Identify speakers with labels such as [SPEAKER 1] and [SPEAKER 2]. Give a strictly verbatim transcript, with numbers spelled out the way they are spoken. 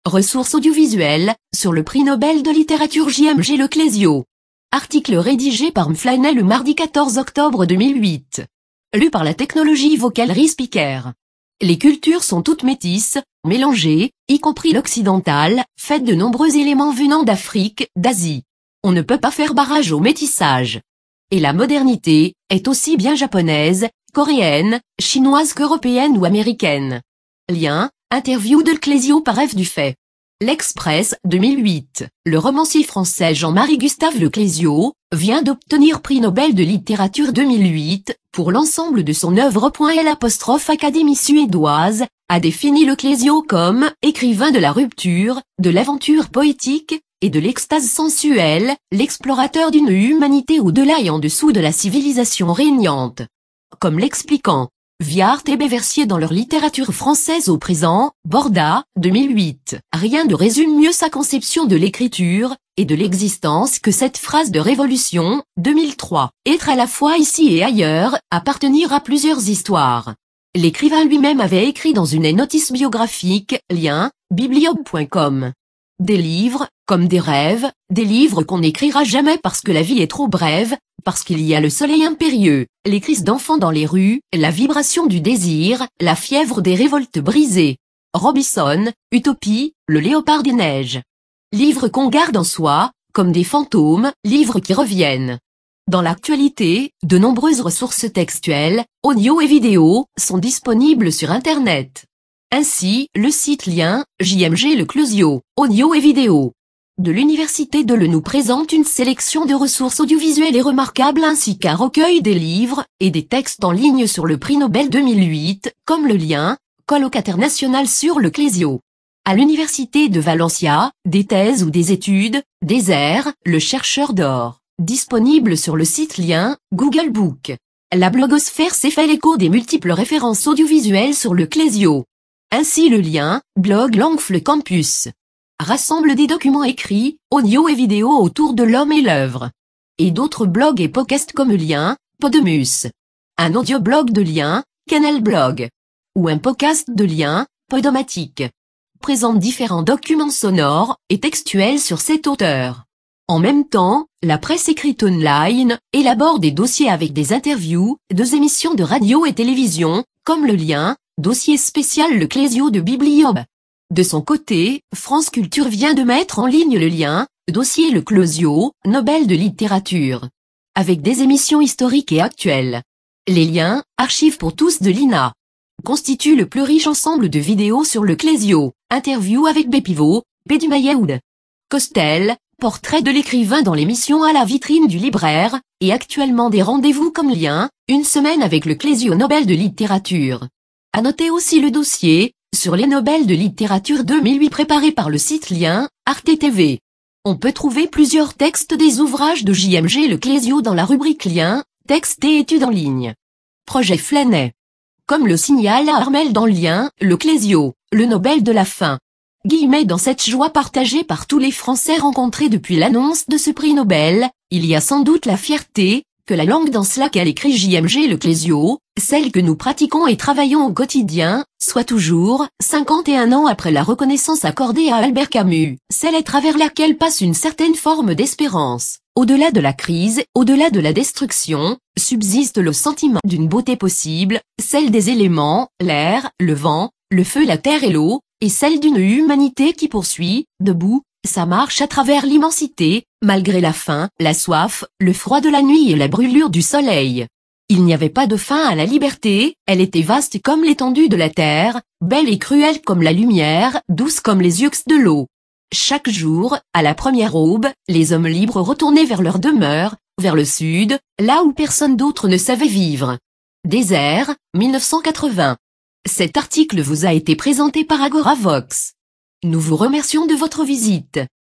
[SPEAKER 1] Ressources audiovisuelles, sur le prix Nobel de littérature J M G Le Clésio. Article rédigé par Mflanet le mardi quatorze octobre deux mille huit. Lu par la technologie Vocalery Speaker. Les cultures sont toutes métisses, mélangées, y compris l'occidentale, faites de nombreux éléments venant d'Afrique, d'Asie. On ne peut pas faire barrage au métissage. Et la modernité, est aussi bien japonaise, coréenne, chinoise qu'européenne ou américaine. Lien, interview de Le Clésio par F. Dufay. L'Express, deux mille huit. Le romancier français Jean-Marie Gustave Le Clésio, vient d'obtenir prix Nobel de littérature deux mille huit, pour l'ensemble de son œuvre. L'Académie suédoise, a défini Le Clésio comme « écrivain de la rupture, de l'aventure poétique, et de l'extase sensuelle, l'explorateur d'une humanité au-delà et en dessous de la civilisation régnante ». Comme l'expliquant Viart et Béversier dans leur littérature française au présent, Borda, deux mille huit. Rien ne résume mieux sa conception de l'écriture, et de l'existence que cette phrase de Révolution, deux mille trois. Être à la fois ici et ailleurs, appartenir à plusieurs histoires. L'écrivain lui-même avait écrit dans une notice biographique, lien, bibliob point com. Des livres, comme des rêves, des livres qu'on n'écrira jamais parce que la vie est trop brève, parce qu'il y a le soleil impérieux, les cris d'enfants dans les rues, la vibration du désir, la fièvre des révoltes brisées. Robinson, Utopie, le léopard des neiges. Livres qu'on garde en soi, comme des fantômes, livres qui reviennent. Dans l'actualité, de nombreuses ressources textuelles, audio et vidéo, sont disponibles sur Internet. Ainsi, le site lien, J M G Le Clésio, audio et vidéo de l'Université de Le nous présente une sélection de ressources audiovisuelles et remarquables ainsi qu'un recueil des livres, et des textes en ligne sur le prix Nobel deux mille huit, comme le lien, colloque international sur Le Clésio. À l'Université de Valencia, des thèses ou des études, Désert, le chercheur d'or, disponible sur le site lien, Google Book. La blogosphère s'est fait l'écho des multiples références audiovisuelles sur Le Clésio. Ainsi le lien, blog Langfle Campus, rassemble des documents écrits, audio et vidéo autour de l'homme et l'œuvre. Et d'autres blogs et podcasts comme lien, Podemus. Un audioblog de lien, Canal Blog. Ou un podcast de lien, Podomatique. Présente différents documents sonores et textuels sur cet auteur. En même temps, la presse écrite online élabore des dossiers avec des interviews, deux émissions de radio et télévision, comme le lien, dossier spécial Le Clésio de Bibliob. De son côté, France Culture vient de mettre en ligne le lien, dossier Le Clésio, Nobel de littérature. Avec des émissions historiques et actuelles. Les liens, archives pour tous de l'I N A. Constituent le plus riche ensemble de vidéos sur Le Clésio, interview avec Bepivot, Pédumayehoud. Costel, portrait de l'écrivain dans l'émission À la vitrine du libraire, et actuellement des rendez-vous comme lien, une semaine avec Le Clésio Nobel de littérature. À noter aussi le dossier, sur les Nobel de littérature deux mille huit préparé par le site lien, Arte T V. On peut trouver plusieurs textes des ouvrages de J M G Le Clésio dans la rubrique lien, textes et études en ligne. Projet Flanet. Comme le signale Armel dans le lien, Le Clésio, le Nobel de la fin. Guillemets dans cette joie partagée par tous les Français rencontrés depuis l'annonce de ce prix Nobel, il y a sans doute la fierté, que la langue dans laquelle écrit J M G Le Clésio, celle que nous pratiquons et travaillons au quotidien, soit toujours, cinquante et un ans après la reconnaissance accordée à Albert Camus, celle à travers laquelle passe une certaine forme d'espérance. Au-delà de la crise, au-delà de la destruction, subsiste le sentiment d'une beauté possible, celle des éléments, l'air, le vent, le feu, la terre et l'eau, et celle d'une humanité qui poursuit, debout, sa marche à travers l'immensité, malgré la faim, la soif, le froid de la nuit et la brûlure du soleil. Il n'y avait pas de fin à la liberté, elle était vaste comme l'étendue de la terre, belle et cruelle comme la lumière, douce comme les yeux de l'eau. Chaque jour, à la première aube, les hommes libres retournaient vers leur demeure, vers le sud, là où personne d'autre ne savait vivre. Désert, mille neuf cent quatre-vingts. Cet article vous a été présenté par Agoravox. Nous vous remercions de votre visite.